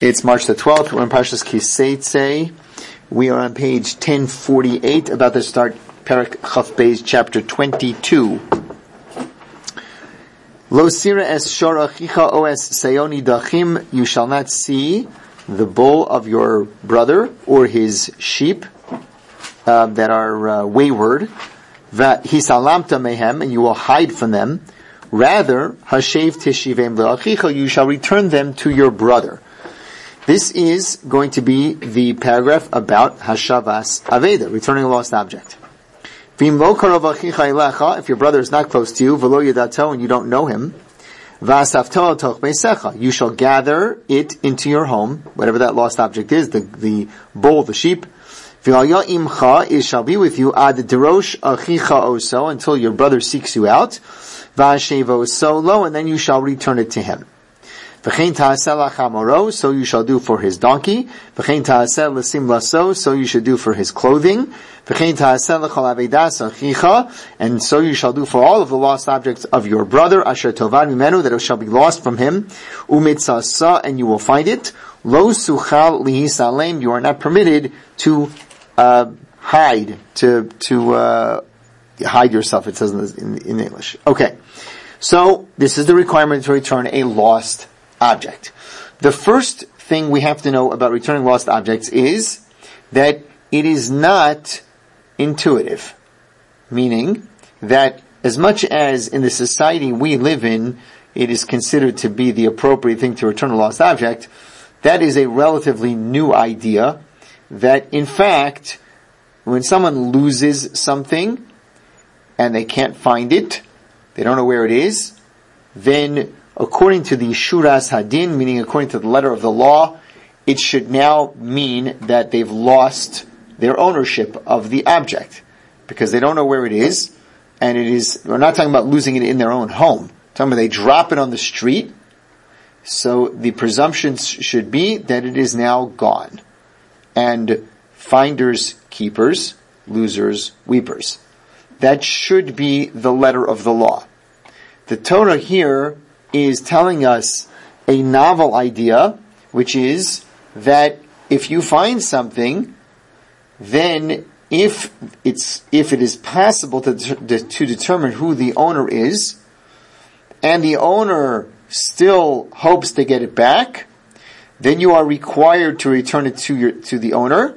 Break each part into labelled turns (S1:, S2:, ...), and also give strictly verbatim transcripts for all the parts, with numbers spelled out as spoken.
S1: It's March the twelfth. We're in Parshas Kiseitze. We are on page ten forty-eight, about to start Perek Chaf Beis, chapter twenty-two. Lo sira es shor achicha o es sayoni dachim. You shall not see the bull of your brother or his sheep uh, that are uh, wayward. Hisalamta mehem, and you will hide from them. Rather, hashev tishivem le'achicha, you shall return them to your brother. This is going to be the paragraph about Hashavas Aveda, returning a lost object. If your brother is not close to you, and you don't know him, you shall gather it into your home, whatever that lost object is, the, the bull, the sheep. It shall be with you until your brother seeks you out, and then you shall return it to him. So you shall do for his donkey. So you should do for his clothing. And so you shall do for all of the lost objects of your brother, asher tovad mimenu, that it shall be lost from him. And you will find it. Lo suchal lihisalem, you are not permitted to uh, hide, to to uh, hide yourself, it says in, in English. Okay. So this is the requirement to return a lost object. The first thing we have to know about returning lost objects is that it is not intuitive. Meaning that as much as in the society we live in, it is considered to be the appropriate thing to return a lost object, that is a relatively new idea that in fact, when someone loses something and they can't find it, they don't know where it is, then according to the Shuras Hadin, meaning according to the letter of the law, it should now mean that they've lost their ownership of the object, because they don't know where it is, and it is, we're not talking about losing it in their own home. We're talking about they drop it on the street, so the presumption should be that it is now gone. And finders, keepers, losers, weepers. That should be the letter of the law. The Torah here is telling us a novel idea, which is that if you find something, then if it's if it is possible to to determine who the owner is, and the owner still hopes to get it back, then you are required to return it to your to the owner,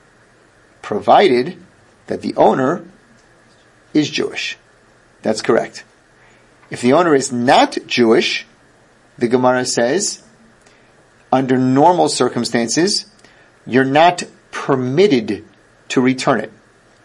S1: provided that the owner is Jewish. That's correct. If the owner is not Jewish, the Gemara says, under normal circumstances, you're not permitted to return it.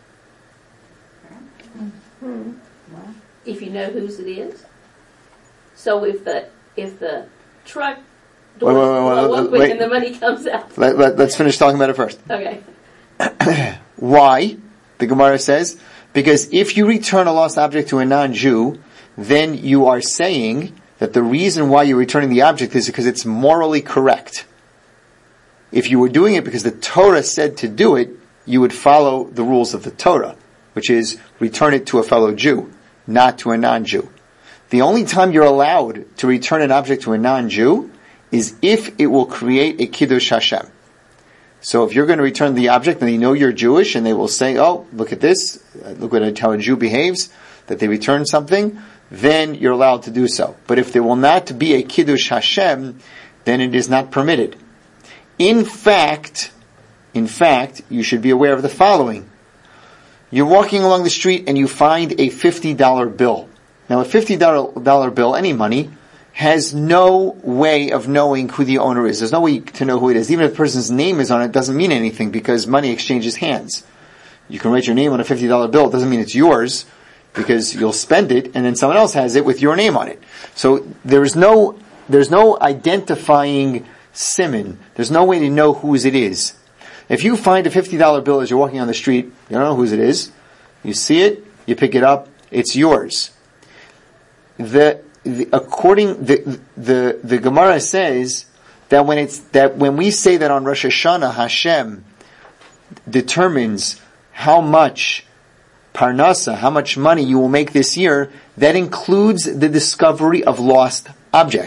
S2: Mm-hmm. Well, if you know whose it is. So if the if the truck doors blow up and the money comes out.
S1: Let, let, let's finish talking about it first.
S2: Okay.
S1: Why? The Gemara says, because if you return a lost object to a non-Jew, then you are saying that the reason why you're returning the object is because it's morally correct. If you were doing it because the Torah said to do it, you would follow the rules of the Torah, which is return it to a fellow Jew, not to a non-Jew. The only time you're allowed to return an object to a non-Jew is if it will create a Kiddush Hashem. So if you're going to return the object and they know you're Jewish and they will say, oh, look at this, look at how a Jew behaves, that they return something, then you're allowed to do so. But if there will not be a Kiddush Hashem, then it is not permitted. In fact, in fact, you should be aware of the following. You're walking along the street and you find a fifty dollar bill. Now a fifty dollar bill, any money, has no way of knowing who the owner is. There's no way to know who it is. Even if the person's name is on it, it doesn't mean anything because money exchanges hands. You can write your name on a fifty dollar bill. It doesn't mean it's yours, because you'll spend it and then someone else has it with your name on it. So there's no, there's no identifying siman. There's no way to know whose it is. If you find a fifty dollar bill as you're walking on the street, you don't know whose it is. You see it, you pick it up, it's yours. The, the according, the, the, the Gemara says that when it's, that when we say that on Rosh Hashanah, Hashem determines how much Parnasa, how much money you will make this year, that includes the discovery of lost objects.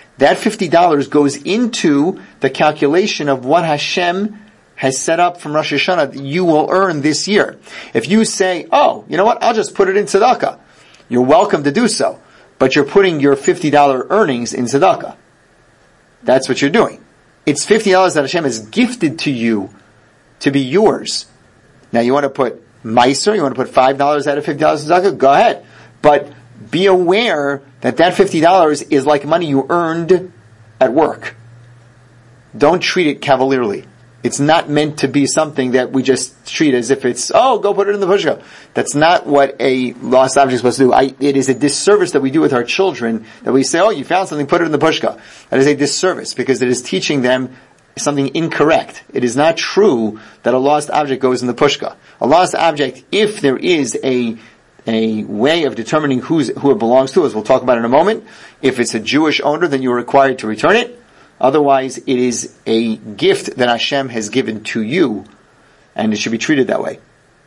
S1: that fifty dollars goes into the calculation of what Hashem has set up from Rosh Hashanah that you will earn this year. If you say, oh, you know what, I'll just put it in tzedakah, you're welcome to do so. But you're putting your fifty dollars earnings in tzedakah. That's what you're doing. It's fifty dollars that Hashem has gifted to you to be yours. Now you want to put Meiser, you want to put five dollars out of fifty dollars in tzedakah, go ahead. But be aware that that fifty dollars is like money you earned at work. Don't treat it cavalierly. It's not meant to be something that we just treat as if it's, oh, go put it in the pushka. That's not what a lost object is supposed to do. I, it is a disservice that we do with our children, that we say, oh, you found something, put it in the pushka. That is a disservice, because it is teaching them something incorrect. It is not true that a lost object goes in the pushka. A lost object, if there is a a way of determining who's, who it belongs to, as we'll talk about in a moment, if it's a Jewish owner, then you're required to return it. Otherwise, it is a gift that Hashem has given to you, and it should be treated that way.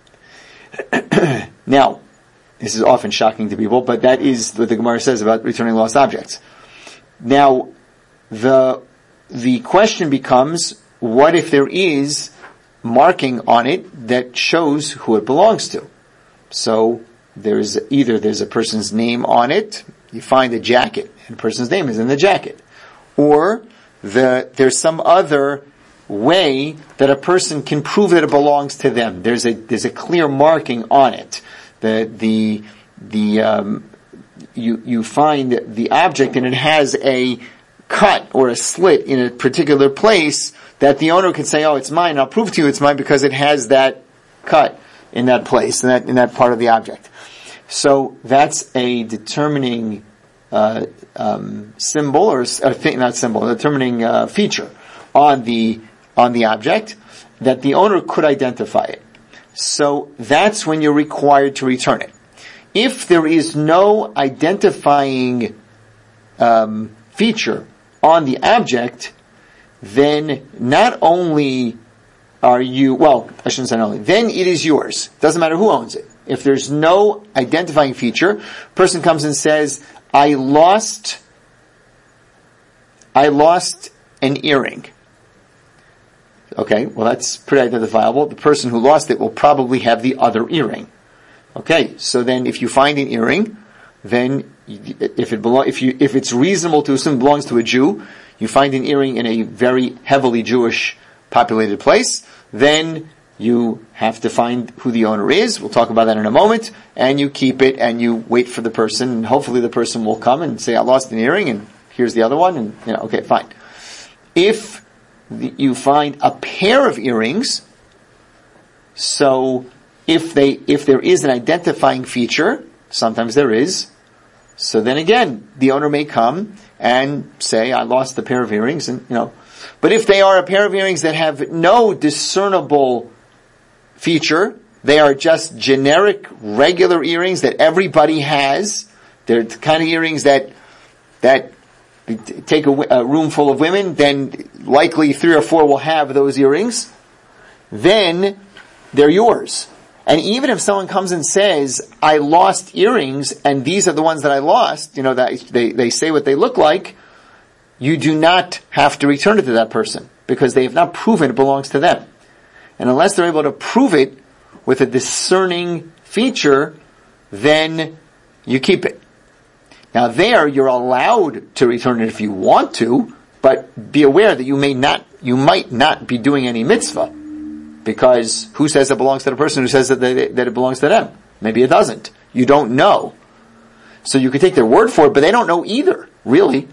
S1: Now, this is often shocking to people, but that is what the Gemara says about returning lost objects. Now, the the question becomes, what if there is marking on it that shows who it belongs to? So, there's either there's a person's name on it, you find a jacket, and the person's name is in the jacket, or The, there's some other way that a person can prove that it belongs to them. There's a there's a clear marking on it. The the the um, you you find the object and it has a cut or a slit in a particular place that the owner can say, "Oh, it's mine. I'll prove to you it's mine because it has that cut in that place, in that in that part of the object." So that's a determining Uh, um, symbol or uh, not symbol, a determining uh, feature on the on the object that the owner could identify it. So that's when you're required to return it. If there is no identifying um, feature on the object, then not only are you well, I shouldn't say not only. Then it is yours. Doesn't matter who owns it. If there's no identifying feature, person comes and says, I lost, I lost an earring. Okay, well that's pretty identifiable. The person who lost it will probably have the other earring. Okay, so then if you find an earring, then if it belong, if you, if it's reasonable to assume it belongs to a Jew, you find an earring in a very heavily Jewish populated place, then you have to find who the owner is. We'll talk about that in a moment. And you keep it and you wait for the person, and hopefully the person will come and say, I lost an earring and here's the other one, and you know, okay, fine. If the, you find a pair of earrings, so if they, if there is an identifying feature, sometimes there is, so then again, the owner may come and say, I lost a pair of earrings, and you know, but if they are a pair of earrings that have no discernible feature, they are just generic, regular earrings that everybody has. They're the kind of earrings that that take a, a room full of women, then likely three or four will have those earrings. Then they're yours. And even if someone comes and says, I lost earrings, and these are the ones that I lost, you know, that they, they say what they look like, you do not have to return it to that person, because they have not proven it belongs to them. And unless they're able to prove it with a discerning feature, then you keep it. Now there, you're allowed to return it if you want to, but be aware that you may not, you might not be doing any mitzvah. Because who says it belongs to the person who says that, they, that it belongs to them? Maybe it doesn't. You don't know. So you can take their word for it, but they don't know either, really.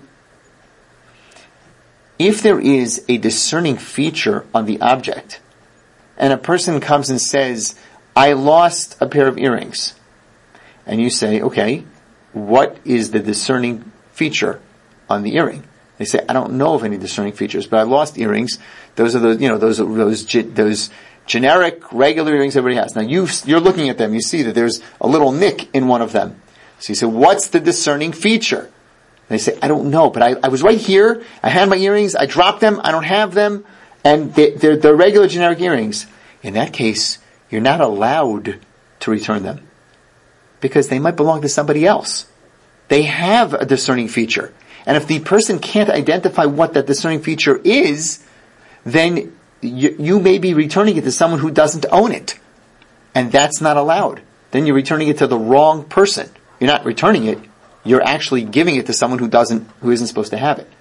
S1: If there is a discerning feature on the object, and a person comes and says, I lost a pair of earrings. And you say, okay, what is the discerning feature on the earring? They say, I don't know of any discerning features, but I lost earrings. Those are the, you know, those, those, those generic, regular earrings everybody has. Now you, you're looking at them, you see that there's a little nick in one of them. So you say, what's the discerning feature? And they say, I don't know, but I, I was right here, I had my earrings, I dropped them, I don't have them, and they, they're, they're regular generic earrings. In that case, you're not allowed to return them, because they might belong to somebody else. They have a discerning feature. And if the person can't identify what that discerning feature is, then you, you may be returning it to someone who doesn't own it. And that's not allowed. Then you're returning it to the wrong person. You're not returning it. You're actually giving it to someone who doesn't, who isn't supposed to have it.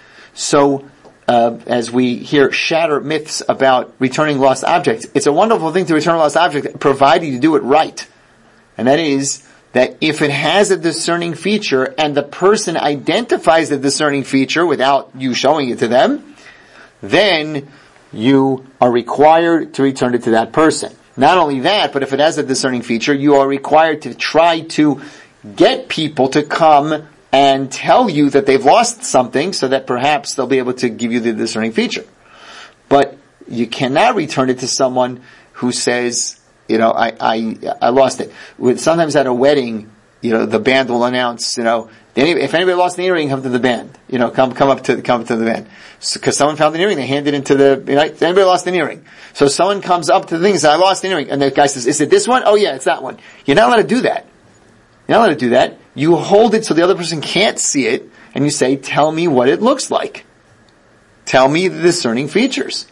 S1: So, uh, as we hear shatter myths about returning lost objects, it's a wonderful thing to return a lost object, provided you do it right. And that is that if it has a discerning feature and the person identifies the discerning feature without you showing it to them, then you are required to return it to that person. Not only that, but if it has a discerning feature, you are required to try to get people to come and tell you that they've lost something so that perhaps they'll be able to give you the discerning feature. But you cannot return it to someone who says, you know, I, I, I lost it. With, sometimes at a wedding, you know, the band will announce, you know, if anybody lost an earring, come to the band. You know, come, come up to, come up to the band. So, cause someone found an earring, they hand it into the, you know, anybody lost an earring. So someone comes up to the thing and says, I lost an earring. And the guy says, is it this one? Oh yeah, it's that one. You're not allowed to do that. You're not allowed to do that. You hold it so the other person can't see it, and you say, tell me what it looks like. Tell me the discerning features.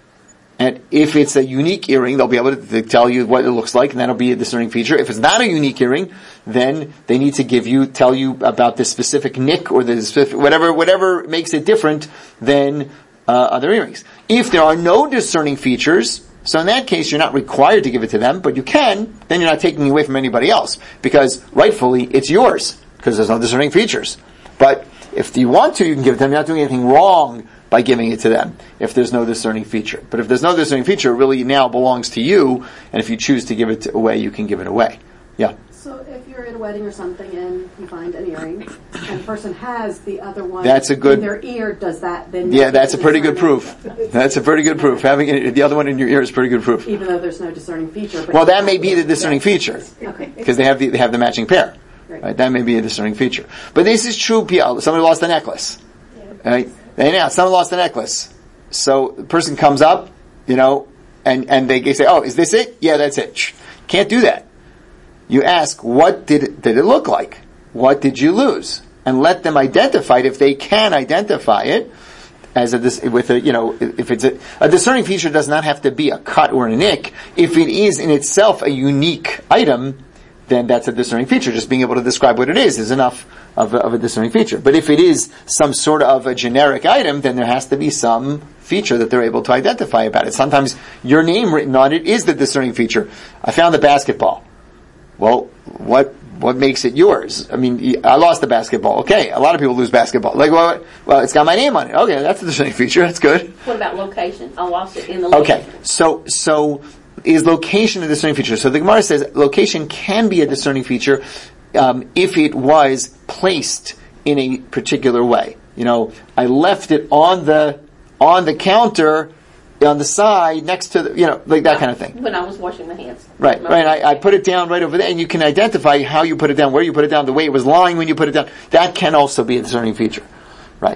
S1: And if it's a unique earring, they'll be able to tell you what it looks like, and that'll be a discerning feature. If it's not a unique earring, then they need to give you, tell you about the specific nick or the specific, whatever, whatever makes it different than uh, other earrings. If there are no discerning features, so in that case, you're not required to give it to them, but you can, then you're not taking it away from anybody else, because rightfully, it's yours, because there's no discerning features. But if you want to, you can give it to them. You're not doing anything wrong by giving it to them, if there's no discerning feature. But if there's no discerning feature, it really now belongs to you, and if you choose to give it away, you can give it away. Yeah?
S3: So if you're at a wedding or something and you find an earring, and the person has the other one
S1: that's a good,
S3: in their ear, does that then...
S1: Yeah, that's a pretty good proof. That's a pretty good proof. Having it, the other one in your ear is pretty good proof.
S3: Even though there's no discerning feature. But
S1: well, that may be the discerning feature.
S3: Okay.
S1: Because they have the, they have the matching pair.
S3: Right.
S1: Right? That may be a discerning feature. But this is true, somebody lost a necklace.
S3: Yeah.
S1: Right? They now, someone lost a necklace. So the person comes up, you know, and, and they say, oh, is this it? Yeah, that's it. Can't do that. You ask, what did it, did it look like? What did you lose? And let them identify it if they can identify it as a, with a, you know, if it's a, a discerning feature does not have to be a cut or a nick. If it is in itself a unique item, then that's a discerning feature. Just being able to describe what it is is enough of a, of a discerning feature. But if it is some sort of a generic item, then there has to be some feature that they're able to identify about it. Sometimes your name written on it is the discerning feature. I found the basketball. Well, what what makes it yours? I mean, I lost the basketball. Okay, a lot of people lose basketball. Like, well, well, it's got my name on it. Okay, that's the discerning feature. That's good.
S2: What about location? I lost it in the
S1: location.
S2: location.
S1: Okay, so so is location a discerning feature? So the Gemara says location can be a discerning feature um, if it was placed in a particular way. You know, I left it on the on the counter, on the side, next to the, you know, like that kind of thing.
S2: When I was washing my hands.
S1: Right, right. I, I put it down right over there, and you can identify how you put it down, where you put it down, the way it was lying when you put it down. That can also be a discerning feature. Right.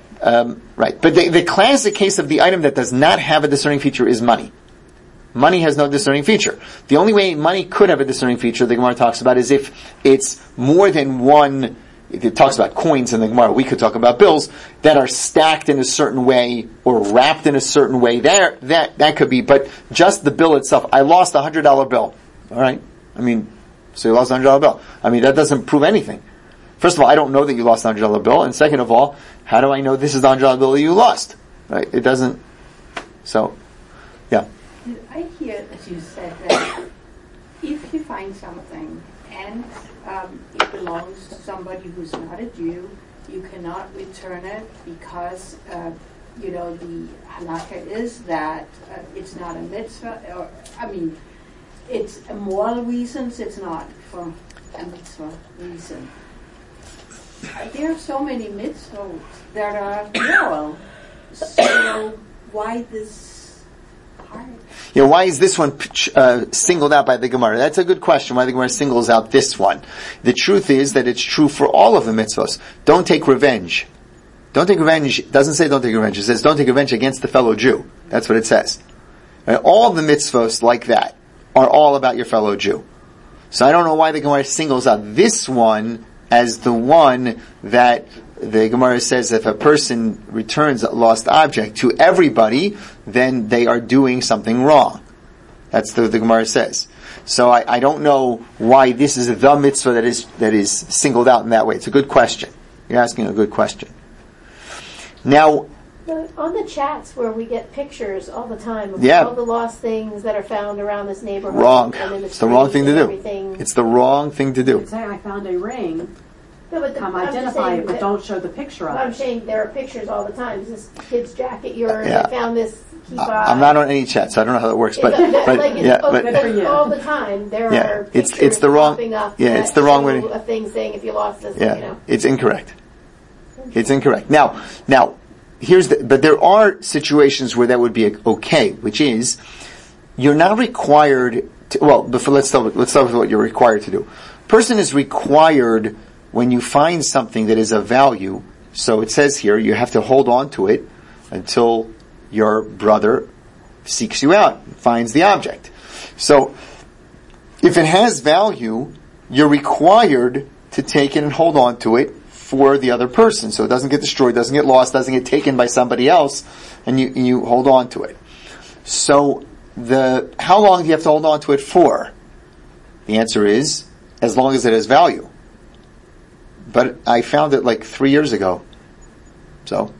S1: Um, right. But the, the classic case of the item that does not have a discerning feature is money. Money has no discerning feature. The only way money could have a discerning feature, the Gemara talks about, is if it's more than one. It talks about coins in the Gemara. We could talk about bills that are stacked in a certain way or wrapped in a certain way. There, that that could be, but just the bill itself. I lost a hundred dollar bill. All right. I mean, so you lost a hundred dollar bill. I mean, that doesn't prove anything. First of all, I don't know that you lost a hundred dollar bill, and second of all, how do I know this is the hundred dollar bill that you lost? Right? It doesn't. So, yeah.
S4: Did I hear that you said that if you find something and um, it belongs to somebody who's not a Jew, you cannot return it because, uh, you know, the halakha is that uh, it's not a mitzvah, or, I mean, it's a moral reasons, it's not for a mitzvah reason. There are so many mitzvahs that are moral, so why this part?
S1: You know, why is this one uh, singled out by the Gemara? That's a good question, why the Gemara singles out this one. The truth is that it's true for all of the mitzvahs. Don't take revenge. Don't take revenge. It doesn't say don't take revenge. It says don't take revenge against the fellow Jew. That's what it says. Right? All the mitzvahs like that are all about your fellow Jew. So I don't know why the Gemara singles out this one as the one that the Gemara says if a person returns a lost object to everybody, then they are doing something wrong. That's the, the Gemara says. So I, I don't know why this is the mitzvah that is that is singled out in that way. It's a good question. You're asking a good question. Now,
S2: the, on the chats where we get pictures all the time of
S1: yeah.
S2: all the lost things that are found around this neighborhood.
S1: Wrong.
S2: And in the
S1: it's the wrong thing to do.
S2: Everything.
S1: It's the wrong thing to do.
S3: Say I found a ring.
S2: No, but the,
S3: Come
S2: I'm
S3: identify it, but
S2: that,
S3: don't show the picture of it.
S2: I'm saying there are pictures all the time. Is this kid's jacket yours?
S1: Yeah.
S2: I found this kippah.
S1: I'm not on any chat, so I don't know how that works. But,
S2: it,
S1: but
S2: like
S1: yeah,
S2: oh,
S1: but
S3: but
S2: all the time there
S1: yeah,
S2: are
S1: it's
S2: pictures
S1: it's the wrong.
S2: popping up
S1: Yeah, it's the wrong way.
S2: A thing saying if you lost this,
S1: yeah,
S2: you know.
S1: it's incorrect. It's incorrect. Now, now, here's the. But there are situations where that would be okay, which is you're not required to. Well, before let's start. With, let's start with what you're required to do. Person is required when you find something that is of value. So it says here you have to hold on to it until your brother seeks you out, finds the object. So if it has value, you're required to take it and hold on to it for the other person, so it doesn't get destroyed, doesn't get lost, doesn't get taken by somebody else, and you and you hold on to it. So the how long do you have to hold on to it for? The answer is as long as it has value. But I found it like three years ago. So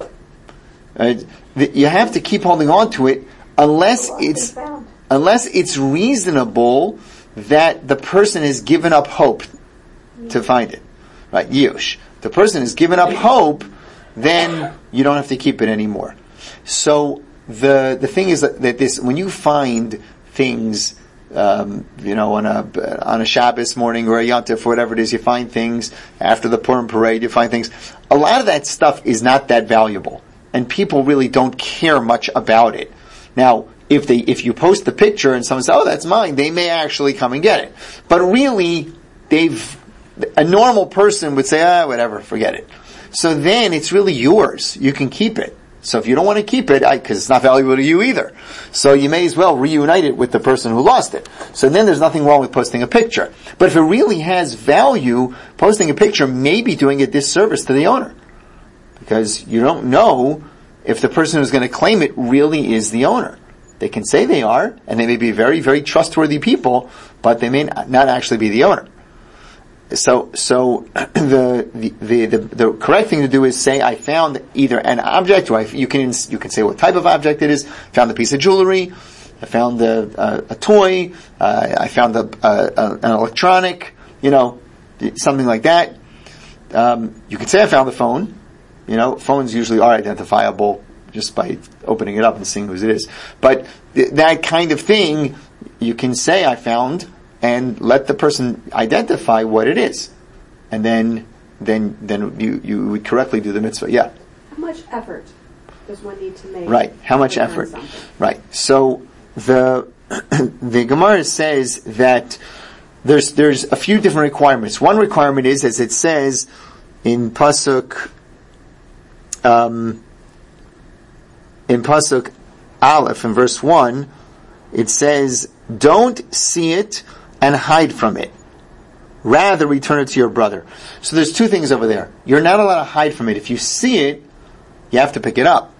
S1: uh, the, you have to keep holding on to it unless it's unless it's reasonable that the person has given up hope to find it. Right, Yush. The person has given up hope, then you don't have to keep it anymore. So the the thing is that, that this when you find things, um, you know, on a on a Shabbos morning or a Yom Tov or whatever it is, you find things after the Purim parade. You find things. A lot of that stuff is not that valuable, and people really don't care much about it. Now, if they if you post the picture and someone says, "Oh, that's mine," they may actually come and get it. But really, they've a normal person would say, "Ah, whatever, forget it." So then it's really yours. You can keep it. So if you don't want to keep it, because it's not valuable to you either, so you may as well reunite it with the person who lost it. So then there's nothing wrong with posting a picture. But if it really has value, posting a picture may be doing a disservice to the owner. Because you don't know if the person who's going to claim it really is the owner. They can say they are, and they may be very, very trustworthy people, but they may not actually be the owner. So, so the, the the the correct thing to do is say, I found either an object, or I, you can you can say what type of object it is. Found a piece of jewelry. I found a, a, a toy. Uh, I found a, a, an electronic. You know, something like that. Um, you can say I found the phone. You know, phones usually are identifiable just by opening it up and seeing whose it is. But th- that kind of thing, you can say I found, and let the person identify what it is, and then then then you you would correctly do the mitzvah. Yeah.
S3: How much effort does one need to make?
S1: Right. How much effort?
S3: Something?
S1: Right. So the the Gemara says that there's there's a few different requirements. One requirement is, as it says in pasuk um, in pasuk Aleph in verse one, it says, "Don't see it and hide from it. Rather, return it to your brother." So there's two things over there. You're not allowed to hide from it. If you see it, you have to pick it up.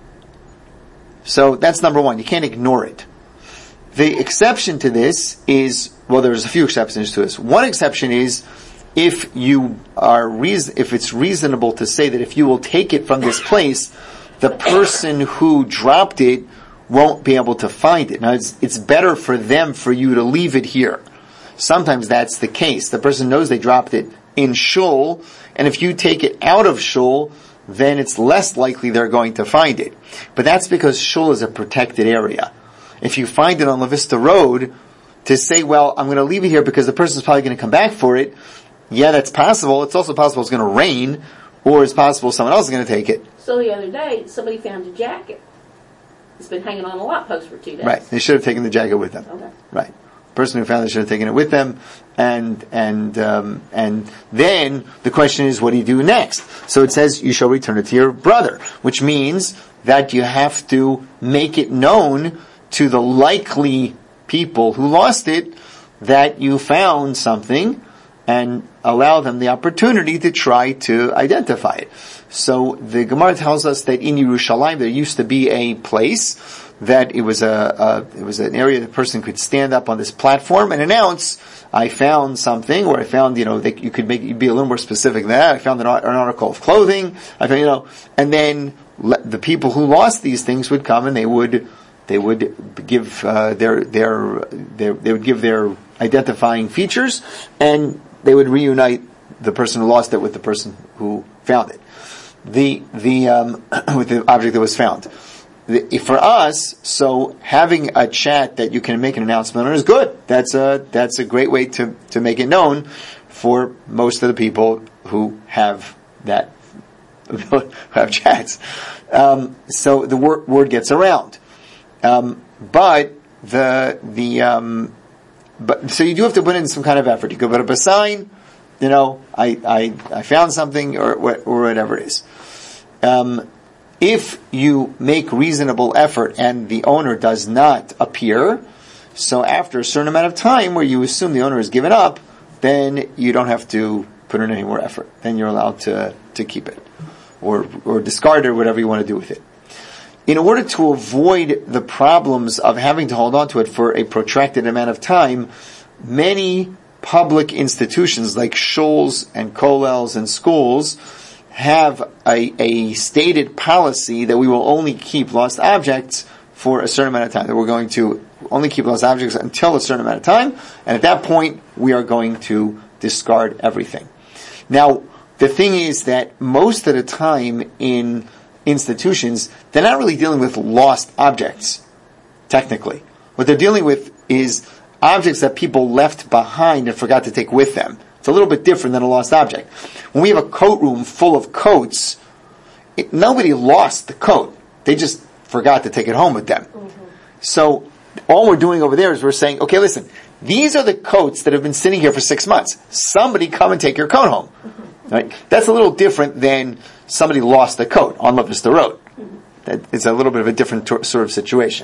S1: So that's number one. You can't ignore it. The exception to this is, well, there's a few exceptions to this. One exception is if you are reason, if it's reasonable to say that if you will take it from this place, the person who dropped it won't be able to find it. Now, it's, it's better for them for you to leave it here. Sometimes that's the case. The person knows they dropped it in shul, and if you take it out of shul, then it's less likely they're going to find it. But that's because shul is a protected area. If you find it on La Vista Road, to say, well, I'm going to leave it here because the person's probably going to come back for it, yeah, that's possible. It's also possible it's going to rain, or it's possible someone else is going to take it.
S2: So the other day, somebody found a jacket. It's been hanging on a lot post for two days.
S1: Right. They should have taken the jacket with them.
S2: Okay.
S1: Right. Person who found it should have taken it with them, and and um, and then the question is, what do you do next? So it says you shall return it to your brother, which means that you have to make it known to the likely people who lost it that you found something, and allow them the opportunity to try to identify it. So the Gemara tells us that in Yerushalayim there used to be a place that it was a, a it was an area the person could stand up on this platform and announce, I found something, or I found, you know, that you could make, you'd be a little more specific than that. I found an, an article of clothing. I found, you know, and then le- the people who lost these things would come and they would, they would give, uh, their, their, their, they would give their identifying features and they would reunite the person who lost it with the person who found it. The, the, um, with the object that was found. The, for us, so having a chat that you can make an announcement on is good. That's a, that's a great way to, to make it known for most of the people who have that, who have chats. Um, so the word, word gets around. Um, but the, the, um, but, so you do have to put in some kind of effort. You could put up a sign, you know, I, I, I found something or, or whatever it is. Um, if you make reasonable effort and the owner does not appear, so after a certain amount of time where you assume the owner has given up, then you don't have to put in any more effort. Then you're allowed to, to keep it. Or, or discard it or whatever you want to do with it. In order to avoid the problems of having to hold on to it for a protracted amount of time, many public institutions like shuls and kollels and schools have a, a stated policy that we will only keep lost objects for a certain amount of time. That we're going to only keep lost objects until a certain amount of time, and at that point, we are going to discard everything. Now, the thing is that most of the time in institutions, they're not really dealing with lost objects, technically. What they're dealing with is objects that people left behind and forgot to take with them. It's a little bit different than a lost object. When we have a coat room full of coats, it, nobody lost the coat. They just forgot to take it home with them. Mm-hmm. So all we're doing over there is we're saying, okay, listen, these are the coats that have been sitting here for six months. Somebody come and take your coat home. Mm-hmm. Right? That's a little different than somebody lost the coat on Love Vista Road. Mm-hmm. That, it's a little bit of a different tor- sort of situation.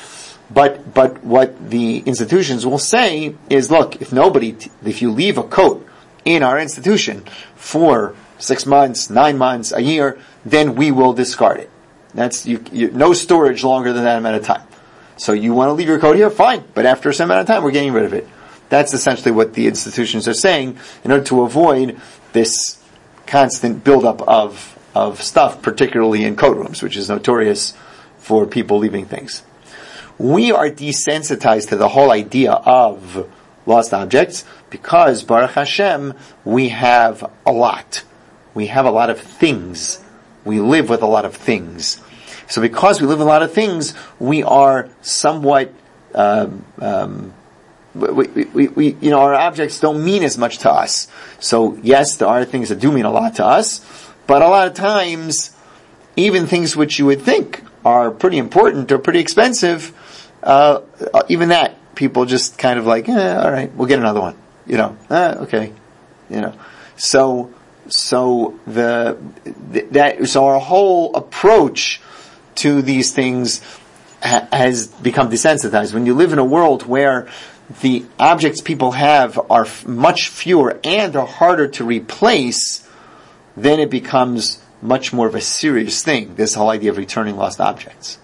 S1: But, but what the institutions will say is, look, if nobody, t- if you leave a coat in our institution for six months, nine months, a year, then we will discard it. That's, you, you, no storage longer than that amount of time. So you want to leave your coat here? Fine. But after a certain amount of time, we're getting rid of it. That's essentially what the institutions are saying in order to avoid this constant buildup of, of stuff, particularly in coat rooms, which is notorious for people leaving things. We are desensitized to the whole idea of lost objects because, Baruch Hashem, we have a lot. We have a lot of things. We live with a lot of things. So because we live with a lot of things, we are somewhat, um, um, we, we, we, you know, our objects don't mean as much to us. So yes, there are things that do mean a lot to us, but a lot of times, even things which you would think are pretty important or pretty expensive, Uh, even that, people just kind of like, eh, all right, we'll get another one. You know, eh, okay, you know. So, so the that so our whole approach to these things ha- has become desensitized. When you live in a world where the objects people have are f- much fewer and are harder to replace, then it becomes much more of a serious thing. This whole idea of returning lost objects.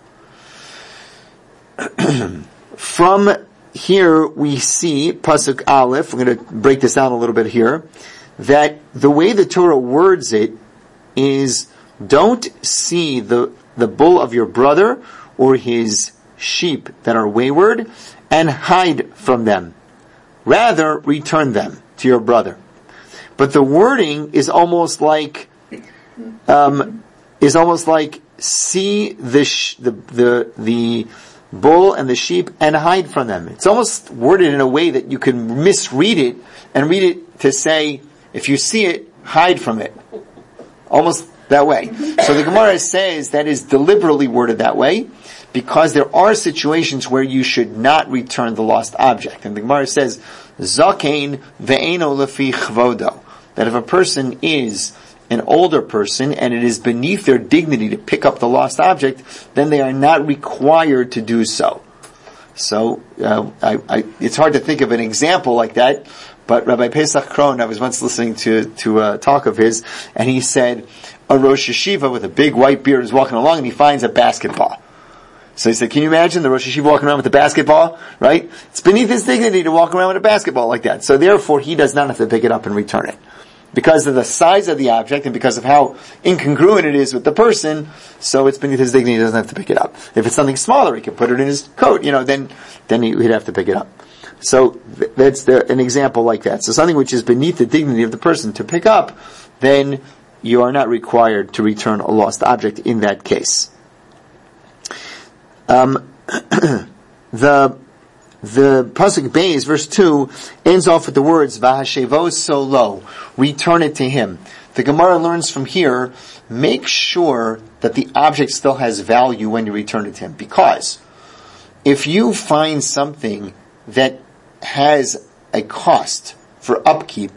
S1: From here we see Pasuk Aleph, we're going to break this down a little bit here, that the way the Torah words it is, don't see the, the bull of your brother or his sheep that are wayward and hide from them. Rather, return them to your brother. But the wording is almost like, um, is almost like, see the, sh- the, the, the, bull and the sheep and hide from them. It's almost worded in a way that you can misread it and read it to say, if you see it, hide from it. Almost that way. So the Gemara says that is deliberately worded that way because there are situations where you should not return the lost object. And the Gemara says, Zakein ve'eno lefi chvodo. That if a person is an older person and it is beneath their dignity to pick up the lost object, then they are not required to do so. So, uh, I, I, it's hard to think of an example like that, but Rabbi Pesach Kron, I was once listening to, to a talk of his, and he said, a Rosh Yeshiva with a big white beard is walking along and he finds a basketball. So he said, can you imagine the Rosh Yeshiva walking around with a basketball, right? It's beneath his dignity to walk around with a basketball like that. So therefore, he does not have to pick it up and return it. Because of the size of the object and because of how incongruent it is with the person, so it's beneath his dignity, he doesn't have to pick it up. If it's something smaller, he can put it in his coat, you know, then, then he'd have to pick it up. So th- that's the, an example like that. So something which is beneath the dignity of the person to pick up, then you are not required to return a lost object in that case. Um, the the pasuk Beis, verse two, ends off with the words "Vahashevos solo," return it to him. The Gemara learns from here: make sure that the object still has value when you return it to him, because if you find something that has a cost for upkeep,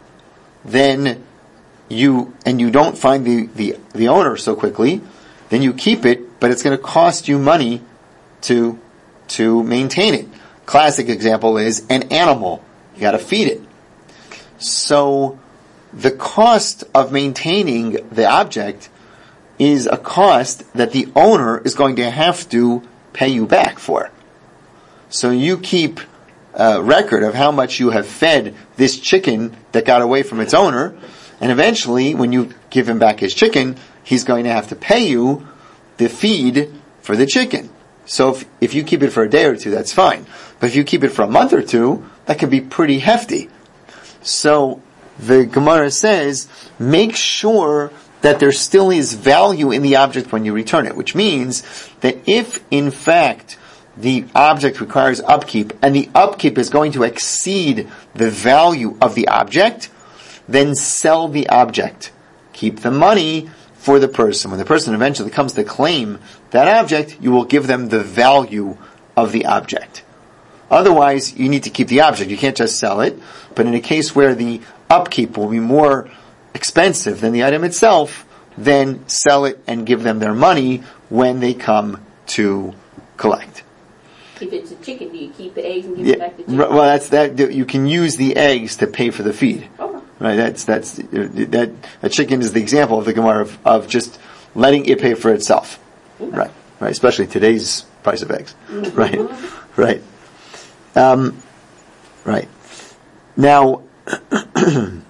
S1: then you and you don't find the the, the owner so quickly, then you keep it, but it's going to cost you money to to maintain it. Classic example is an animal. You got to feed it. So the cost of maintaining the object is a cost that the owner is going to have to pay you back for. So you keep a record of how much you have fed this chicken that got away from its owner, and eventually when you give him back his chicken, he's going to have to pay you the feed for the chicken. So if, if you keep it for a day or two, that's fine. But if you keep it for a month or two, that can be pretty hefty. So the Gemara says, make sure that there still is value in the object when you return it, which means that if in fact the object requires upkeep and the upkeep is going to exceed the value of the object, then sell the object. Keep the money for the person. When the person eventually comes to claim that object, you will give them the value of the object. Otherwise, you need to keep the object. You can't just sell it. But in a case where the upkeep will be more expensive than the item itself, then sell it and give them their money when they come to collect.
S2: If it's a chicken, do you keep the eggs and give
S1: Yeah,
S2: it back to the chicken?
S1: well, that's that. You can use the eggs to pay for the feed.
S2: Okay.
S1: Right, that's that's that. A chicken is the example of the Gemara of, of just letting it pay for itself.
S2: Okay.
S1: Right, right. Especially today's price of eggs. Right, right, um, right. Now, the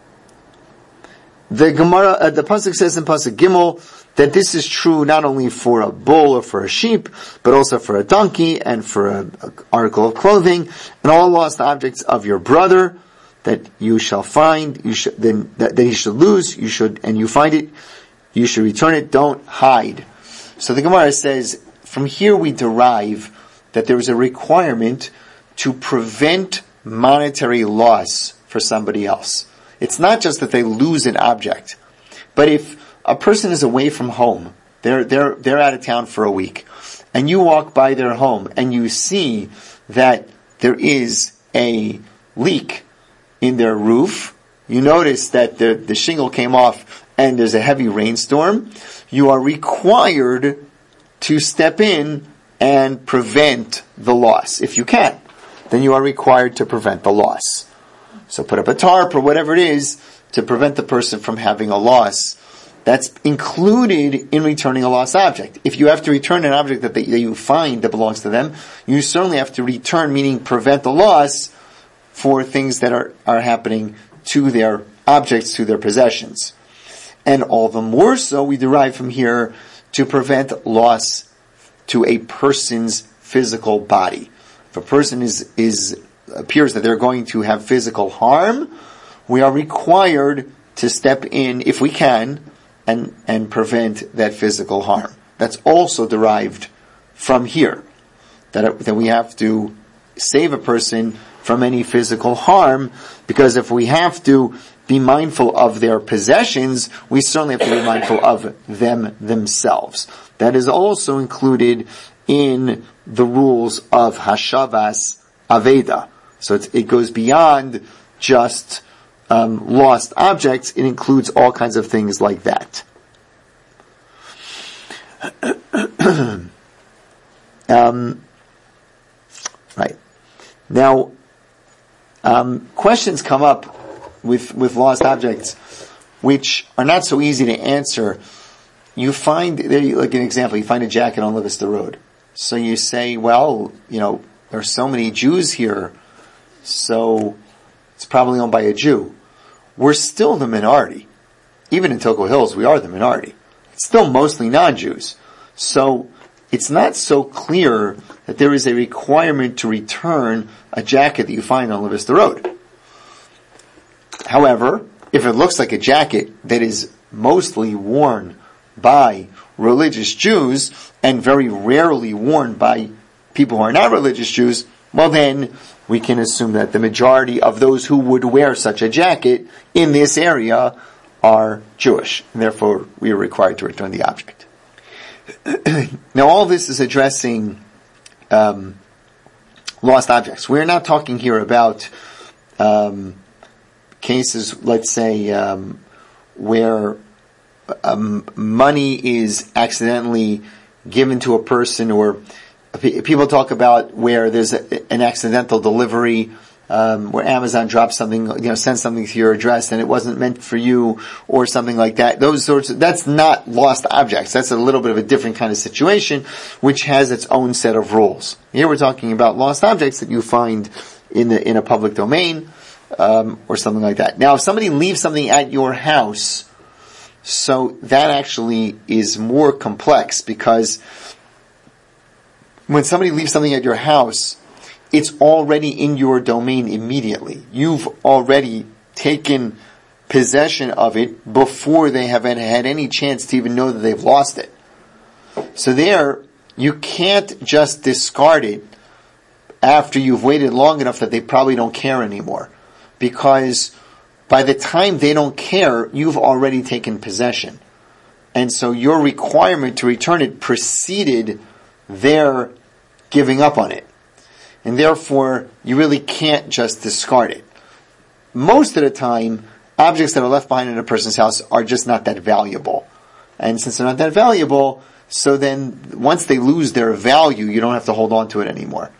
S1: Gemara, uh, the pasuk says in pasuk Gimel that this is true not only for a bull or for a sheep, but also for a donkey and for an article of clothing and all lost objects of your brother that you shall find, you should then that, that he should lose, you should and you find it, you should return it. Don't hide. So the Gemara says, from here we derive that there is a requirement to prevent monetary loss for somebody else. It's not just that they lose an object, but if a person is away from home, they're they're they're out of town for a week, and you walk by their home and you see that there is a leak in their roof, you notice that the, the shingle came off and there's a heavy rainstorm, you are required to step in and prevent the loss. If you can, then you are required to prevent the loss. So put up a tarp or whatever it is to prevent the person from having a loss. That's included in returning a lost object. If you have to return an object that, they, that you find that belongs to them, you certainly have to return, meaning prevent the loss, for things that are, are happening to their objects, to their possessions. And all the more so we derive from here to prevent loss to a person's physical body. If a person is, is, appears that they're going to have physical harm, we are required to step in, if we can, and, and prevent that physical harm. That's also derived from here. That, that we have to save a person from any physical harm, because if we have to be mindful of their possessions, we certainly have to be mindful of them themselves. That is also included in the rules of Hashavas Aveda. So it's, it goes beyond just um, lost objects. It includes all kinds of things like that. um, right. Now, Um, questions come up with, with lost objects. which are not so easy to answer. You find, like an example, you find a jacket on La Vista Road. So you say, well, you know, there are so many Jews here, so it's probably owned by a Jew. We're still the minority. Even in Toco Hills, we are the minority. It's still mostly non-Jews. So it's not so clear that there is a requirement to return a jacket that you find on La Vista Road. However, if it looks like a jacket that is mostly worn by religious Jews and very rarely worn by people who are not religious Jews, well then we can assume that the majority of those who would wear such a jacket in this area are Jewish, and therefore we are required to return the object. Now all this is addressing um, lost objects. We're not talking here about um, cases, let's say, um, where um, money is accidentally given to a person, or p- people talk about where there's a, an accidental delivery, um, where Amazon drops something, you know, sends something to your address and it wasn't meant for you, or something like that. Those sorts of, that's not lost objects. That's a little bit of a different kind of situation, which has its own set of rules. Here we're talking about lost objects that you find in the, in a public domain, um, or something like that. Now, if somebody leaves something at your house, so that actually is more complex, because when somebody leaves something at your house, it's already in your domain immediately. You've already taken possession of it before they have had any chance to even know that they've lost it. So there, you can't just discard it after you've waited long enough that they probably don't care anymore. Because by the time they don't care, you've already taken possession. And so your requirement to return it preceded their giving up on it. And therefore, you really can't just discard it. Most of the time, objects that are left behind in a person's house are just not that valuable. And since they're not that valuable, so then once they lose their value, you don't have to hold on to it anymore.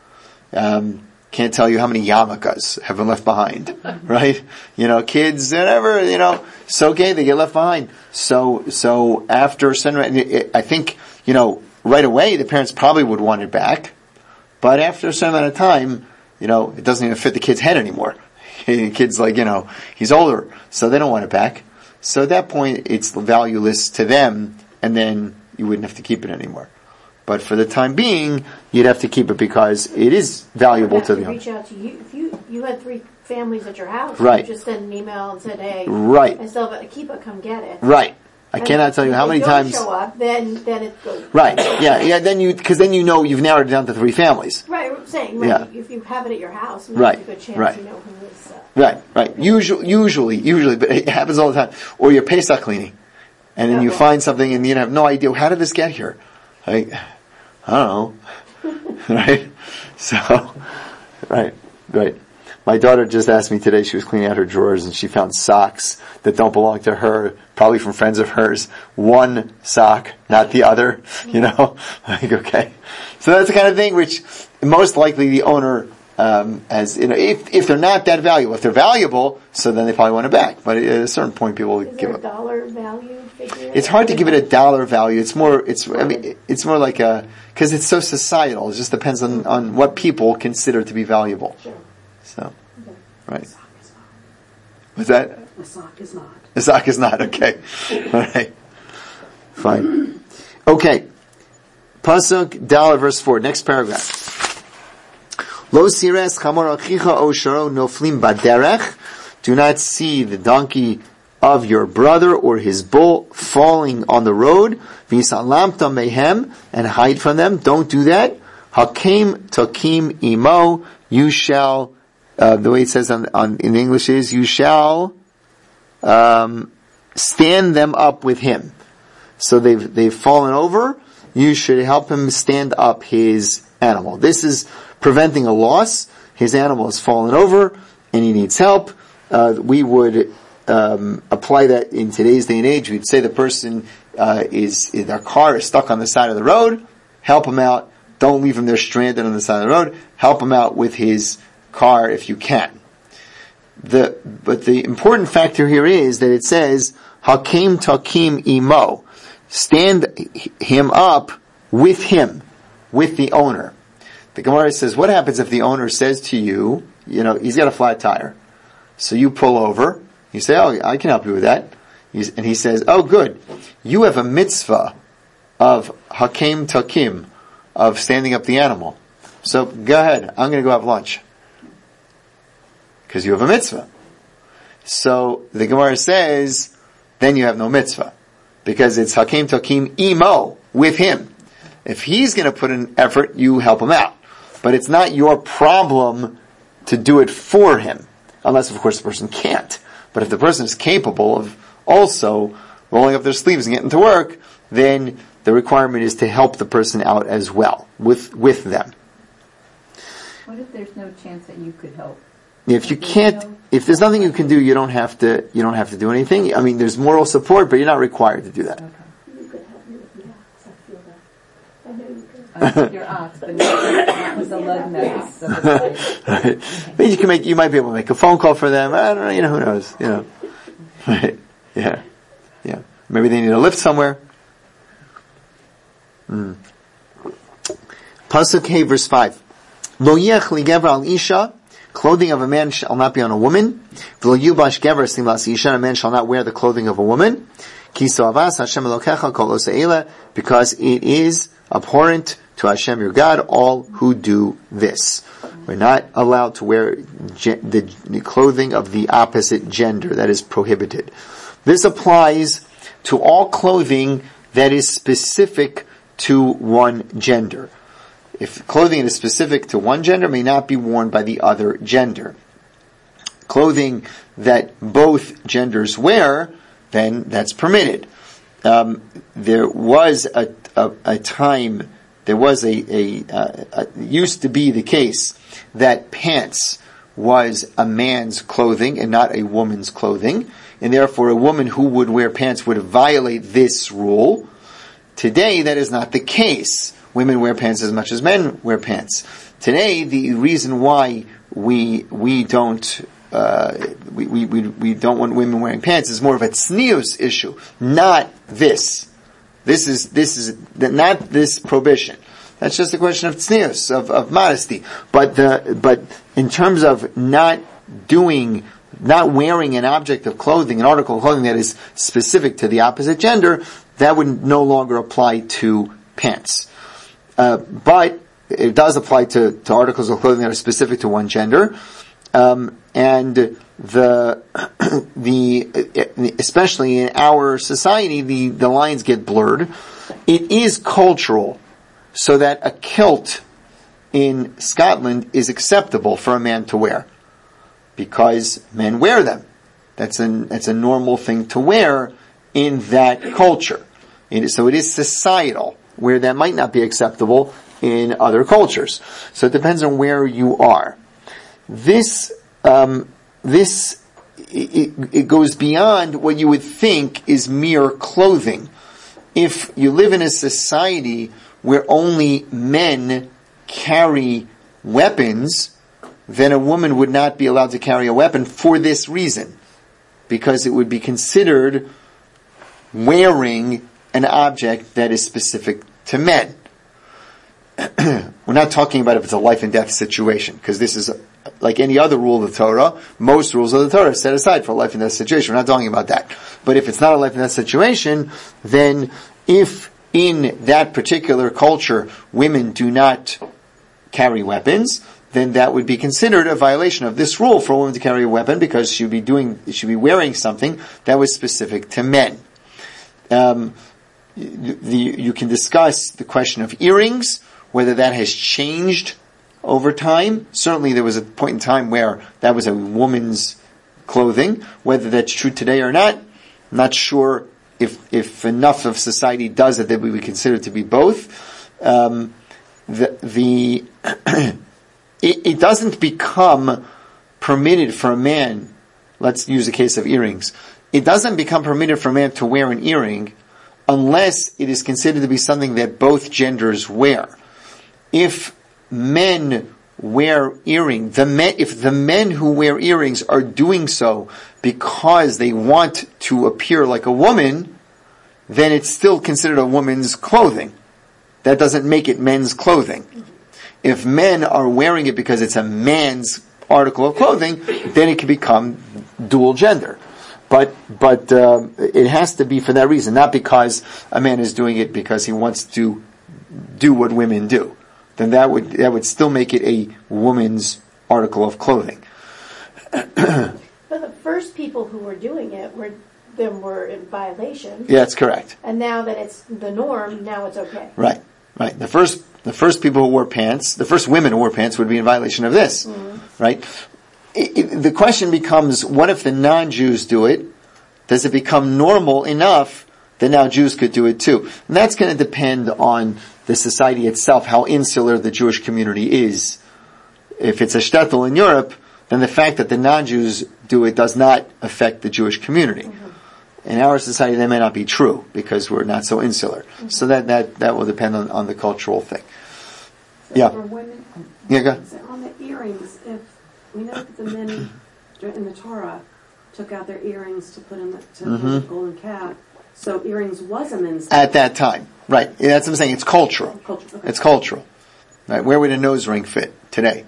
S1: Um, can't tell you how many yarmulkes have been left behind, right? You know, kids, whatever, you know, it's okay, they get left behind. So, so after, I think, you know, right away, the parents probably would want it back. But after a certain amount of time, you know, it doesn't even fit the kid's head anymore. The kid's like, you know, he's older, so they don't want it back. So at that point, it's valueless to them, and then you wouldn't have to keep it anymore. But for the time being, you'd have to keep it because it is valuable
S5: I'd have
S1: to
S5: to
S1: them.
S5: reach out to you. If you, you had three families at your house,
S1: right.
S5: you just send an email and said, hey,
S1: right.
S5: I still have to keep it, come get it.
S1: Right. I
S5: and
S1: cannot tell you how many
S5: if
S1: times.
S5: If you don't show up, then, then it goes.
S1: Right. Yeah, yeah, then you, cause then you know you've narrowed it down to three families.
S5: Right, I'm saying, like,
S1: yeah.
S5: if you have it at your house, maybe
S1: right.
S5: there's a good chance
S1: right.
S5: you know who is. Uh,
S1: right, right. Usually, usually, usually, but it happens all the time. Or you're Pesach cleaning, and then
S5: yeah,
S1: you
S5: well.
S1: find something and you have no idea, how did this get here? Like, I don't know. Right? So, right, right. My daughter just asked me today, she was cleaning out her drawers and she found socks that don't belong to her, probably from friends of hers. One sock, not the other, you know? Like, okay. So that's the kind of thing which most likely the owner, um, has, you know, if, if they're not that valuable. If they're valuable, so then they probably want it back. But at a certain point people will
S5: is
S1: give
S5: there
S1: up.
S5: a dollar value figure?
S1: It's hard to give it a dollar value. It's more, it's, I mean, it's more like a, cause it's so societal. It just depends on, on what people consider to be valuable.
S5: Sure.
S1: So,
S3: Okay.
S1: right.
S3: A sock is not.
S1: What's that?
S3: A sock is not.
S1: A sock is not, okay. Alright. Fine. Okay. Pasuk Dal verse four. Next paragraph. Lo sires chamor achicha o sharo noflim baderech. Do not see the donkey of your brother or his bull falling on the road. V'salamta mehem, and hide from them. Don't do that. Hakim takim imo. You shall, uh, the way it says on, on, in English is, you shall, um, stand them up with him. So they've, they've fallen over. You should help him stand up his animal. This is preventing a loss. His animal has fallen over and he needs help. Uh, we would, um, apply that in today's day and age. We'd say the person, uh, is, their car is stuck on the side of the road. Help him out. Don't leave him there stranded on the side of the road. Help him out with his car if you can. The, but the important factor here is that it says, Hakim takim imo. Stand him up with him, with the owner. The Gemara says, what happens if the owner says to you, you know, he's got a flat tire. So you pull over, you say, oh, I can help you with that. He's, and he says, oh good, you have a mitzvah of hakim takim, of standing up the animal. So go ahead, I'm going to go have lunch. Because you have a mitzvah. So the Gemara says, then you have no mitzvah. Because it's hakim takim imo, with him. If he's going to put in effort, you help him out. But it's not your problem to do it for him. Unless, of course, the person can't. But if the person is capable of also rolling up their sleeves and getting to work, then the requirement is to help the person out as well, with, with them.
S6: What if there's no chance that you could help?
S1: If you can't, if there's nothing you can do, you don't have to, you don't have to do anything. I mean, there's moral support, but you're not required to do that.
S6: Okay.
S5: You could help me with the ox. I feel that. I know you could.
S6: I your ox, but that was a lug nose. So it's like,
S1: Right. But you can make, you might be able to make a phone call for them. I don't know, you know, who knows, you know. Right. Yeah. Yeah. Maybe they need a lift somewhere. Mm. Pasuk Hey, verse five. Lo yech ligever al isha, clothing of a man shall not be on a woman. V'lo yubash gever simlas isha, and a man shall not wear the clothing of a woman. Ki so'avas Hashem Elokecha kol osa'ela, because it is abhorrent to Hashem your God, all who do this. We're not allowed to wear ge- the, the clothing of the opposite gender. That is prohibited. This applies to all clothing that is specific to one gender. If clothing is specific to one gender, it may not be worn by the other gender. Clothing that both genders wear, then that's permitted. Um, there was a, a, a time, there was a, a, a, a used to be the case that pants was a man's clothing and not a woman's clothing, and therefore a woman who would wear pants would violate this rule. Today, that is not the case. Women wear pants as much as men wear pants. Today, the reason why we we don't uh, we, we we we don't want women wearing pants is more of a tznius issue, not this. This is this is not this prohibition. That's just a question of tznius, of, of modesty. But the but in terms of not doing, not wearing an object of clothing, an article of clothing that is specific to the opposite gender, that would no longer apply to pants. Uh, but it does apply to, to articles of clothing that are specific to one gender, um, and the the especially in our society, the, the lines get blurred. It is cultural, so that a kilt in Scotland is acceptable for a man to wear because men wear them. That's a that's a normal thing to wear in that culture. It is, so it is societal, where that might not be acceptable in other cultures. So it depends on where you are. This, um, this, it, it goes beyond what you would think is mere clothing. If you live in a society where only men carry weapons, then a woman would not be allowed to carry a weapon for this reason. Because it would be considered wearing an object that is specific to men. We're not talking about if it's a life and death situation, because this is a, like any other rule of the Torah. Most rules of the Torah are set aside for a life and death situation. We're not talking about that. But if it's not a life and death situation, then if in that particular culture women do not carry weapons, then that would be considered a violation of this rule for a woman to carry a weapon, because she would be doing, she would be wearing something that was specific to men. Um, The, you can discuss the question of earrings, whether that has changed over time. Certainly there was a point in time where that was a woman's clothing. Whether that's true today or not, I'm not sure if if enough of society does it that we would consider it to be both. Um, the the it, it doesn't become permitted for a man, let's use the case of earrings, it doesn't become permitted for a man to wear an earring unless it is considered to be something that both genders wear. If men wear earring, the men, if the men who wear earrings are doing so because they want to appear like a woman, then it's still considered a woman's clothing. That doesn't make it men's clothing. If men are wearing it because it's a man's article of clothing, then it can become dual gender. But but uh, it has to be for that reason, not because a man is doing it because he wants to do what women do. Then that would that would still make it a woman's article of clothing.
S7: But the first people who were doing it were them were in violation.
S1: Yeah, that's correct.
S7: And now that it's the norm, now it's okay.
S1: Right, right. The first the first people who wore pants, the first women who wore pants would be in violation of this, mm-hmm. right? It, it, the question becomes, what if the non-Jews do it? Does it become normal enough that now Jews could do it too? And that's going to depend on the society itself, how insular the Jewish community is. If it's a shtetl in Europe, then the fact that the non-Jews do it does not affect the Jewish community. Mm-hmm. In our society, that may not be true because we're not so insular. Mm-hmm. So that, that, that will depend on, on the cultural thing.
S3: So
S1: yeah.
S3: For women,
S1: yeah, go ahead.
S3: so on the earrings, if we know that the men in the Torah took out their earrings to put in the, to
S1: mm-hmm.
S3: put the golden calf, so earrings was a men's
S1: at that time, right? Yeah, that's what I'm saying. It's cultural.
S3: Cultural. Okay.
S1: It's cultural, right? Where would a nose ring fit today?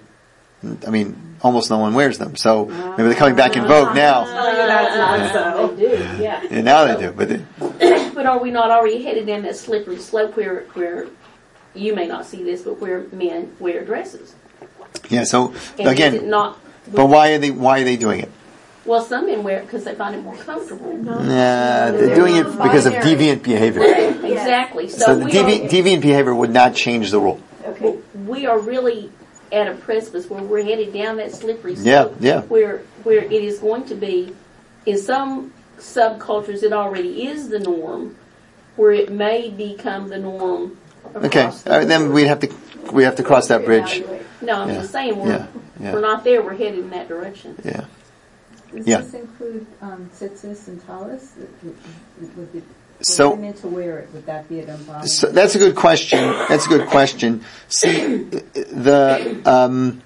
S1: I mean, almost no one wears them. So maybe they're coming back in vogue now.
S3: That's not so.
S2: They do, yeah.
S1: And now they do, but they,
S2: But are we not already headed down that slippery slope where where you may not see this, but where men wear dresses?
S1: yeah. So
S2: And
S1: again,
S2: is it not?
S1: but why are they why are they doing it?
S2: Well, some men wear it because they find it more comfortable.
S1: Nah, they're doing it because of deviant behavior.
S2: Exactly. So,
S1: So the
S2: we,
S1: devi-
S2: are,
S1: deviant behavior would not change the rule.
S7: Okay.
S2: we are really at a precipice where we're headed down that slippery slope.
S1: Yeah, yeah.
S2: Where where it is going to be, in some subcultures, it already is the norm. Where it may become the norm.
S1: Okay,
S2: across the
S1: uh, then
S2: board.
S1: we'd have to we have to cross that bridge.
S2: No, I'm
S1: Yeah.
S2: just saying we're
S1: Yeah, yeah.
S2: we're not there. We're headed in that direction.
S1: Yeah.
S6: Does
S1: Yeah.
S6: this include um, tzitzis and talis? Would, would the, for
S1: So-
S6: women to wear it, would that be an unbothered?
S1: So that's a good question. That's a good question. See, the um,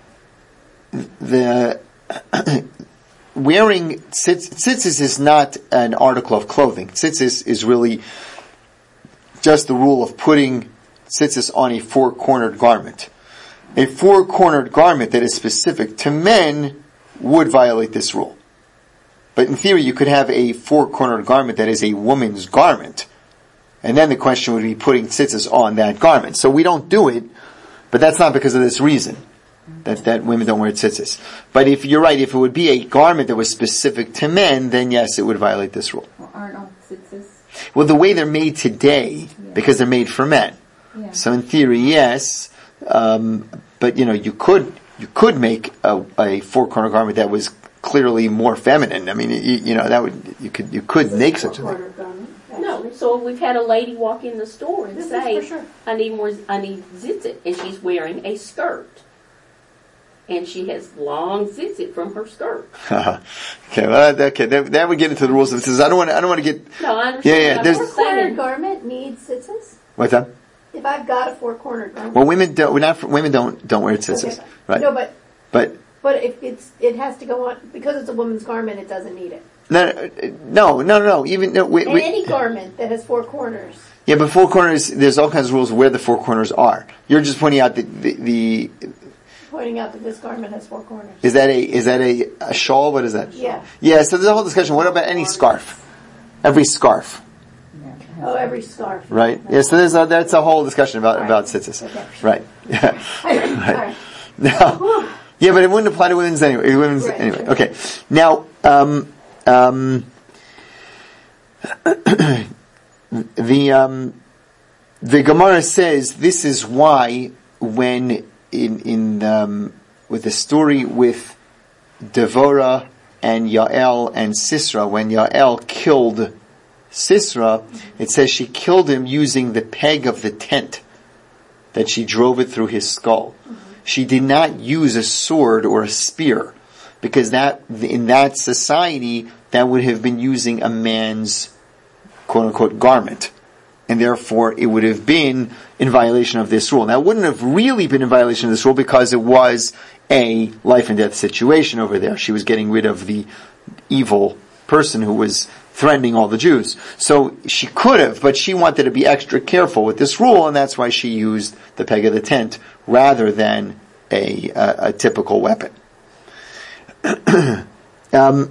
S1: the wearing tzitz, tzitzis is not an article of clothing. Tzitzis is really just the rule of putting tzitzis on a four-cornered garment. A four-cornered garment that is specific to men would violate this rule. But in theory, you could have a four-cornered garment that is a woman's garment. And then the question would be putting tzitzis on that garment. So we don't do it, but that's not because of this reason, that, that women don't wear tzitzis. But if you're right, if it would be a garment that was specific to men, then yes, it would violate this rule.
S6: Well, aren't all tzitzis?
S1: Well, the way they're made today,
S6: Yeah.
S1: because they're made for men.
S6: Yeah.
S1: So in theory, yes, um, but you know, you could you could make a, a four-corner garment that was clearly more feminine. I mean, you, you know, that would you could you could make such a thing.
S2: No, so we've had a lady walk in the store and
S7: This is
S2: say,
S7: for sure.
S2: "I need more. I need zitzit," and she's wearing a skirt, and she has long zitzit from her skirt.
S1: Okay, well, that, okay, that, that would get into the rules of this. I don't want. I don't want to get.
S2: No, I understand.
S1: Yeah, yeah,
S2: what
S1: there's-
S2: I'm
S7: Four-cornered
S2: saying.
S7: garment needs tzitzis?
S1: What's that?
S7: If I've got a four-cornered garment.
S1: Well, women don't. We're not. Women don't don't wear tzitzis,
S7: Okay.
S1: right?
S7: No, but
S1: But
S7: but if it's it has to go on because it's a woman's garment, it doesn't need it.
S1: no, no, no, no. Even no, we,
S7: And
S1: we,
S7: any garment that has four corners.
S1: yeah, but four corners. There's all kinds of rules where the four corners are. You're just pointing out that the, the
S7: Pointing out that this garment has four corners.
S1: is that a is that a, a shawl? What is that?
S7: Yeah.
S1: Yeah. So there's a whole discussion. What about any scarf? Every scarf,
S6: Yeah, it has
S7: Oh, every scarf.
S1: right? Yeah. So there's a, that's a whole discussion about about tzitzis,
S7: Okay.
S1: right? Yeah.
S7: Right.
S1: No. Yeah, but it wouldn't apply to women's anyway. Women's
S7: Right.
S1: anyway. Okay. Now, um, um, the um, the Gemara says this is why when in in um, with the story with Devorah and Yael and Sisera, when Yael killed Sisera, it says she killed him using the peg of the tent, that she drove it through his skull. She did not use a sword or a spear, because that in that society that would have been using a man's quote unquote garment. and therefore it would have been in violation of this rule. Now, it wouldn't have really been in violation of this rule because it was a life and death situation over there. She was getting rid of the evil person who was threatening all the Jews. So she could have, but she wanted to be extra careful with this rule, and that's why she used the peg of the tent rather than a, a, a typical weapon. um,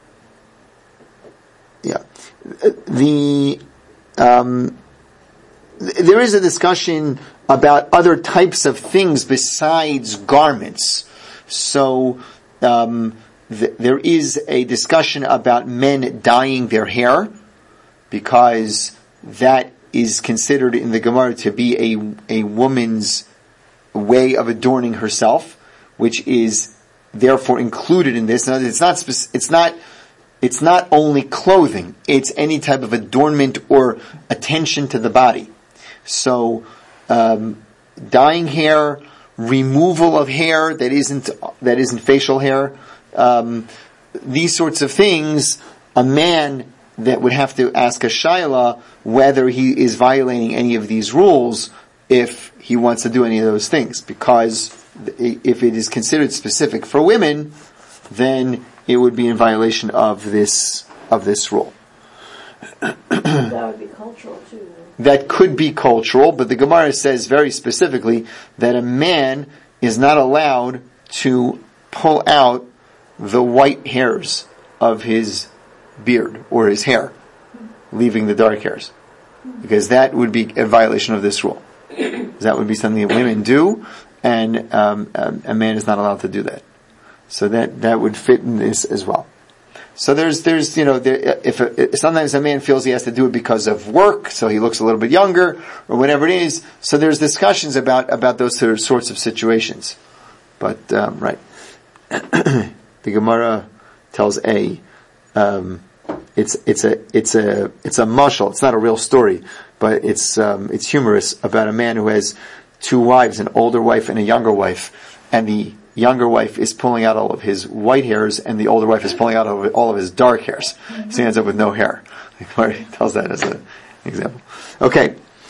S1: yeah. The, um, there is a discussion about other types of things besides garments. So, um, th- there is a discussion about men dyeing their hair, because that is considered in the Gemara to be a, a woman's way of adorning herself, which is therefore included in this. Now, it's not, spec- it's not, it's not only clothing, it's any type of adornment or attention to the body. So, um, dyeing hair, removal of hair that isn't that isn't facial hair, um, these sorts of things, a man that would have to ask a shayla whether he is violating any of these rules if he wants to do any of those things, because if it is considered specific for women, then it would be in violation of this of this rule.
S7: That would be cultural too.
S1: That could be cultural, but the Gemara says very specifically that a man is not allowed to pull out the white hairs of his beard or his hair, leaving the dark hairs, because that would be a violation of this rule. That would be something that women do, and um, a man is not allowed to do that. So that that would fit in this as well. So there's, there's, you know, there, if, if sometimes a man feels he has to do it because of work, so he looks a little bit younger, or whatever it is. So there's discussions about, about those sorts of situations. But, um, right. The Gemara tells a, um, it's, it's a, it's a, it's a mashal. It's not a real story, but it's, um, it's humorous about a man who has two wives, an older wife and a younger wife, and the younger wife is pulling out all of his white hairs, and the older wife is pulling out all of his dark hairs. So he ends up with no hair. He tells that as an example. Okay.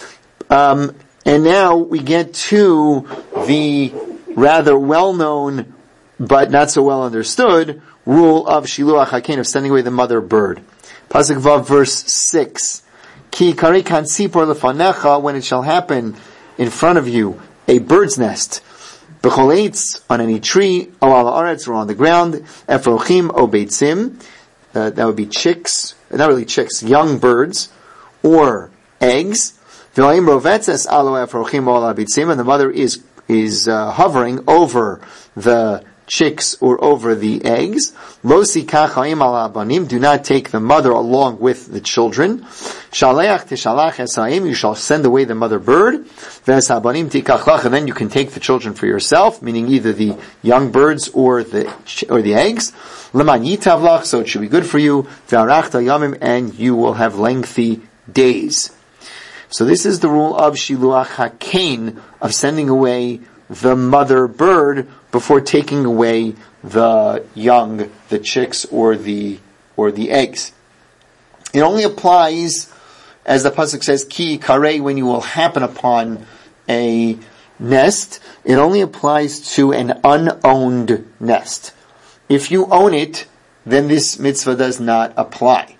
S1: Um, and now we get to the rather well-known, but not so well understood, rule of Shiluach HaKein, of sending away the mother bird. Pasuk Vav, verse six. Ki karikan sipor lefanecha, when it shall happen in front of you, a bird's nest, b'choleitz, on any tree, o al haaretz, or on the ground, efrochim o beitzim, uh, that would be chicks, not really chicks, young birds, or eggs, v'oim rovetzes alo efrochim o al beitzim, and the mother is, is, uh, hovering over the chicks or over the eggs. Lo sikach ha'im al abanim, do not take the mother along with the children. Shaleach tishalach es ha'im, you shall send away the mother bird. Ve'es ha'abanim tikach lach, and then you can take the children for yourself, meaning either the young birds or the or the eggs. Leman yitav lach, so it should be good for you. Ve'arachta yamim, and you will have lengthy days. So this is the rule of Shiluach HaKein, of sending away the mother bird before taking away the young, the chicks, or the or the eggs. It only applies, as the pasuk says, ki karei, when you will happen upon a nest. It only applies to an unowned nest. If you own it, then this mitzvah does not apply.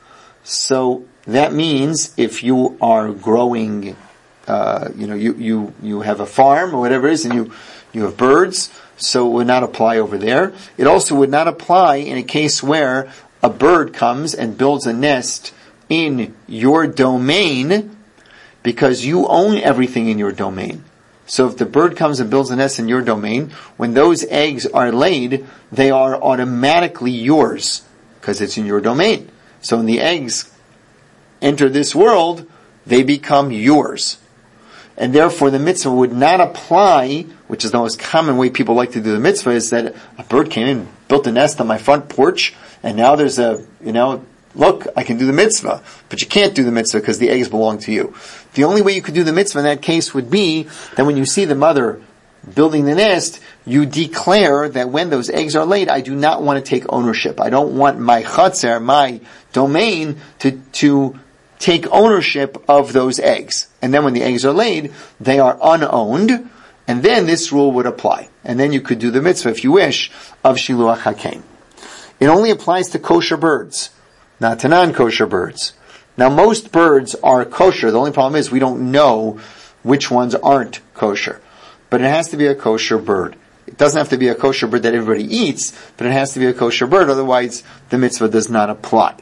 S1: So that means if you are growing, uh, you know, you, you, you have a farm or whatever it is, and you, you have birds, so it would not apply over there. It also would not apply in a case where a bird comes and builds a nest in your domain because you own everything in your domain. So if the bird comes and builds a nest in your domain, when those eggs are laid, they are automatically yours because it's in your domain. So when the eggs enter this world, they become yours. And therefore the mitzvah would not apply, which is the most common way people like to do the mitzvah, is that a bird came in, built a nest on my front porch, and now there's a, you know, look, I can do the mitzvah. But you can't do the mitzvah because the eggs belong to you. The only way you could do the mitzvah in that case would be that when you see the mother building the nest, you declare that when those eggs are laid, I do not want to take ownership. I don't want my chatzer, my domain, to, to take ownership of those eggs. And then when the eggs are laid, they are unowned, and then this rule would apply. And then you could do the mitzvah, if you wish, of Shiluach HaKein. It only applies to kosher birds, not to non-kosher birds. Now most birds are kosher. The only problem is we don't know which ones aren't kosher. But it has to be a kosher bird. It doesn't have to be a kosher bird that everybody eats, but it has to be a kosher bird, otherwise the mitzvah does not apply.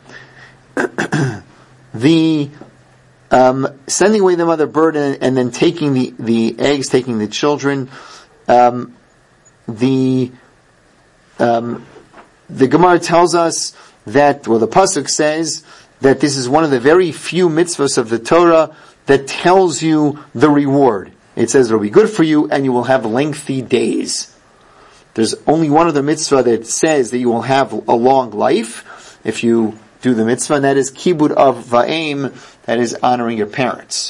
S1: the um, sending away the mother bird and, and then taking the, the eggs, taking the children, um, the um, the Gemara tells us that, well, the pasuk says that this is one of the very few mitzvahs of the Torah that tells you the reward. It says it'll be good for you and you will have lengthy days. There's only one other mitzvah that says that you will have a long life if you do the mitzvah, and that is kibud av va'em, that is honoring your parents.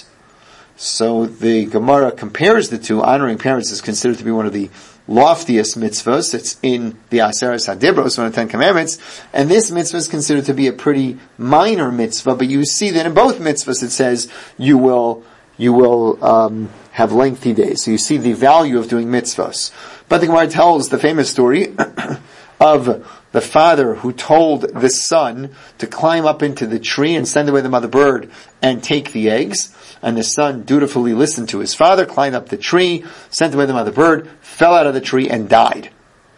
S1: So the Gemara compares the two. Honoring parents is considered to be one of the loftiest mitzvahs. It's in the Aseres HaDibros, one of the Ten Commandments, and this mitzvah is considered to be a pretty minor mitzvah, but you see that in both mitzvahs it says you will you will um, have lengthy days. So you see the value of doing mitzvahs. But the Gemara tells the famous story of the father who told the son to climb up into the tree and send away the mother bird and take the eggs. And the son dutifully listened to his father, climbed up the tree, sent away the mother bird, fell out of the tree and died.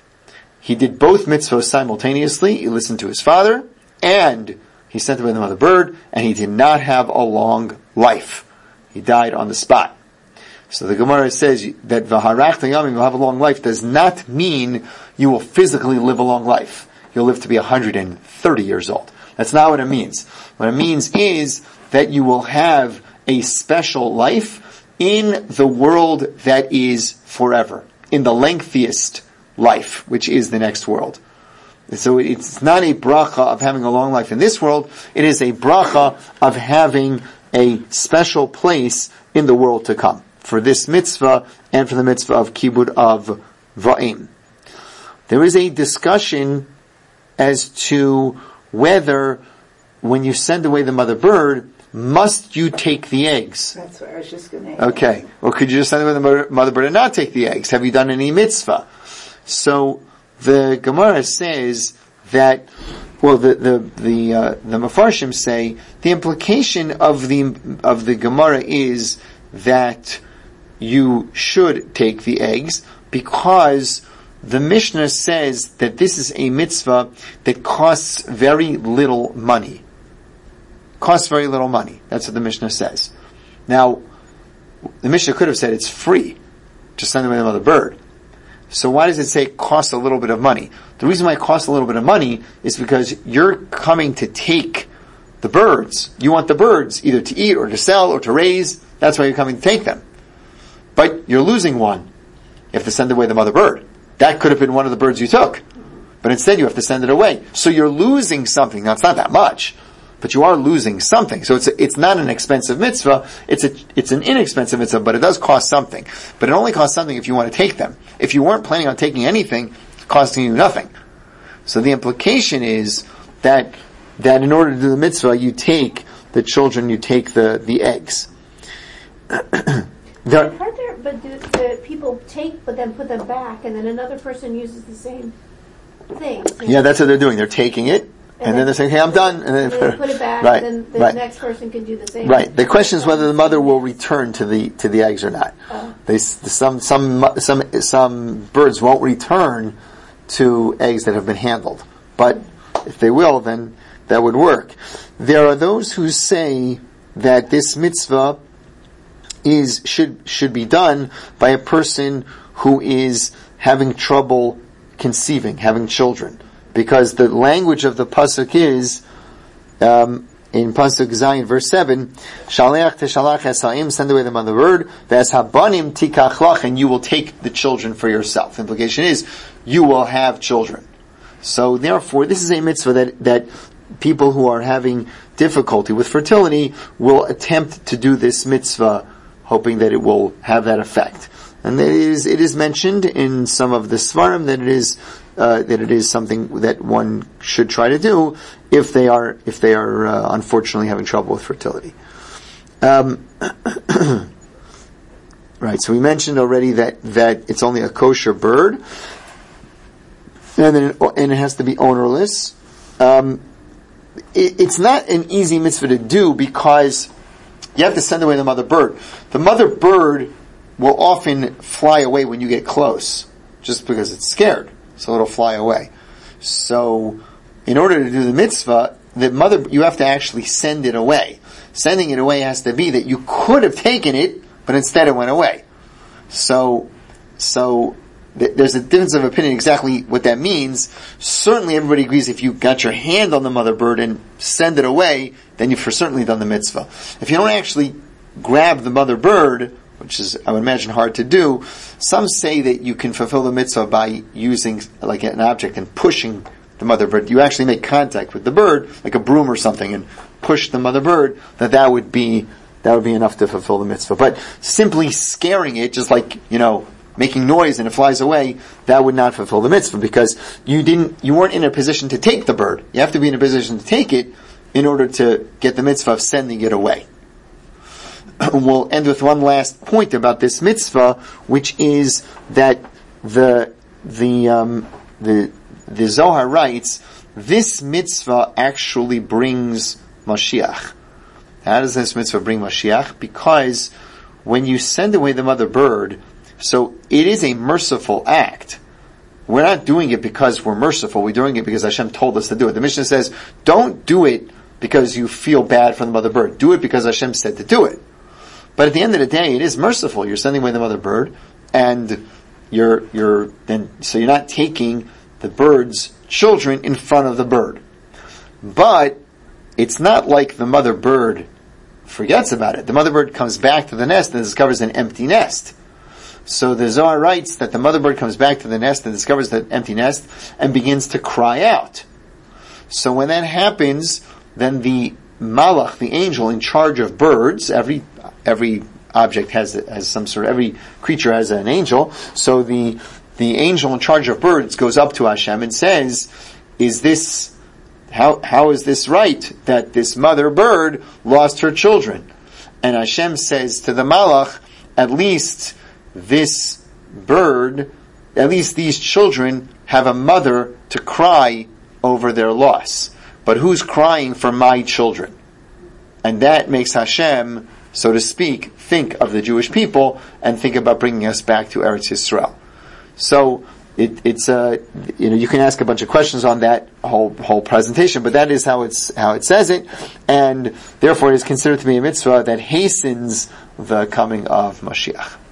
S1: He did both mitzvahs simultaneously. He listened to his father and he sent away the mother bird, and he did not have a long life. He died on the spot. So the Gemara says that v'harachta yamim, you'll have a long life, does not mean you will physically live a long life. You'll live to be one hundred thirty years old. That's not what it means. What it means is that you will have a special life in the world that is forever, in the lengthiest life, which is the next world. So it's not a bracha of having a long life in this world, it is a bracha of having a special place in the world to come, for this mitzvah and for the mitzvah of kibud av va'im. There is a discussion as to whether, when you send away the mother bird, must you take the eggs?
S6: That's what I was just going to ask.
S1: Okay. Or could you just send away the mother, mother bird and not take the eggs? Have you done any mitzvah? So the Gemara says that, well, the the the uh, the Mefarshim say the implication of the of the Gemara is that you should take the eggs because the Mishnah says that this is a mitzvah that costs very little money. Costs very little money. That's what the Mishnah says. Now, the Mishnah could have said it's free. Just send away another bird. So why does it say it costs a little bit of money? The reason why it costs a little bit of money is because you're coming to take the birds. You want the birds either to eat or to sell or to raise. That's why you're coming to take them. But you're losing one. You have to send away the mother bird. That could have been one of the birds you took. But instead you have to send it away. So you're losing something. Now it's not that much, but you are losing something. So it's a, it's not an expensive mitzvah. It's a it's an inexpensive mitzvah, but it does cost something. But it only costs something if you want to take them. If you weren't planning on taking anything, it's costing you nothing. So the implication is that that in order to do the mitzvah, you take the children, you take the the eggs.
S7: There, Are there, but do the people take, but then put them back, and then another person uses the same thing?
S1: Yeah, that's what they're doing. They're taking it, and, and then, then they're saying, "Hey, I'm done," and then,
S7: and then they put it back.
S1: Right,
S7: and then the
S1: right.
S7: next person can do the same.
S1: Right. The question is whether the mother will return to the to the eggs or not. Oh. They some some some some birds won't return to eggs that have been handled, but if they will, then that would work. There are those who say that this mitzvah is should should be done by a person who is having trouble conceiving, having children, because the language of the pasuk is um, in pasuk Zayin verse seven, "Shaleach teshalach es ha'im," send away the mother bird, "ve'es habanim tikach lach," and you will take the children for yourself. The implication is you will have children. So therefore, this is a mitzvah that that people who are having difficulty with fertility will attempt to do this mitzvah, hoping that it will have that effect. And it is, it is mentioned in some of the Svarim that it is, uh, that it is something that one should try to do if they are, if they are, uh, unfortunately having trouble with fertility. Um, right, so we mentioned already that, that it's only a kosher bird, and then it, and it has to be ownerless. Um, it, it's not an easy mitzvah to do because you have to send away the mother bird. The mother bird will often fly away when you get close, just because it's scared, so it'll fly away. So, in order to do the mitzvah, the mother, you have to actually send it away. Sending it away has to be that you could have taken it, but instead it went away. So, so, th- there's a difference of opinion exactly what that means. Certainly everybody agrees if you got your hand on the mother bird and send it away, then you've for certainly done the mitzvah. If you don't actually grab the mother bird, which is, I would imagine, hard to do, some say that you can fulfill the mitzvah by using like an object and pushing the mother bird. You actually make contact with the bird, like a broom or something, and push the mother bird, that that would be, that would be enough to fulfill the mitzvah. But simply scaring it, just like, you know, making noise and it flies away, that would not fulfill the mitzvah, because you didn't, you weren't in a position to take the bird. You have to be in a position to take it in order to get the mitzvah of sending it away. We'll end with one last point about this mitzvah, which is that the the um, the the Zohar writes, this mitzvah actually brings Mashiach. How does this mitzvah bring Mashiach? Because when you send away the mother bird, so it is a merciful act. We're not doing it because we're merciful. We're doing it because Hashem told us to do it. The Mishnah says, don't do it because you feel bad for the mother bird. Do it because Hashem said to do it. But at the end of the day, it is merciful. You're sending away the mother bird, and you're, you're, then, so you're not taking the bird's children in front of the bird. But, it's not like the mother bird forgets about it. The mother bird comes back to the nest and discovers an empty nest. So the Zohar writes that the mother bird comes back to the nest and discovers the empty nest and begins to cry out. So when that happens, then the Malach, the angel in charge of birds, every every object has has some sort of, every creature has an angel. So the the angel in charge of birds goes up to Hashem and says, "Is this how how is this right that this mother bird lost her children?" And Hashem says to the Malach, "At least this bird, at least these children have a mother to cry over their loss. But who's crying for my children?" And that makes Hashem, so to speak, think of the Jewish people and think about bringing us back to Eretz Yisrael. So it, it's uh, you know, you can ask a bunch of questions on that whole whole presentation, but that is how it's how it says it, and therefore it is considered to be a mitzvah that hastens the coming of Mashiach.